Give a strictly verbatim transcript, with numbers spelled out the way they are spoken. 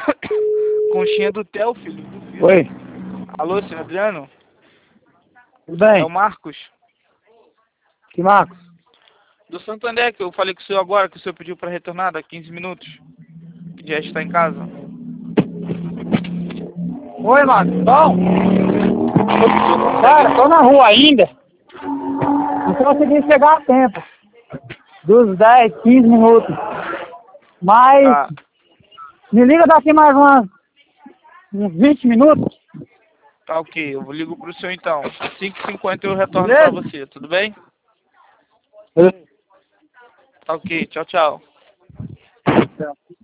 Conchinha do Theo, filho. Duvido. Oi, Alô, senhor Adriano? tudo bem? É o Marcos. Que Marcos? Do Santander, que eu falei com o senhor agora, que o senhor pediu para retornar daqui quinze minutos. Que já está em casa. Oi, Marcos, bom? Cara, tô na rua ainda. Não consegui chegar a tempo. Dos dez, quinze minutos. Mas Tá, me liga daqui mais umas, uns vinte minutos. tá ok. Eu ligo pro senhor então. cinco e cinquenta eu retorno Beleza? para você, tudo bem? Beleza. Tá ok, tchau, tchau.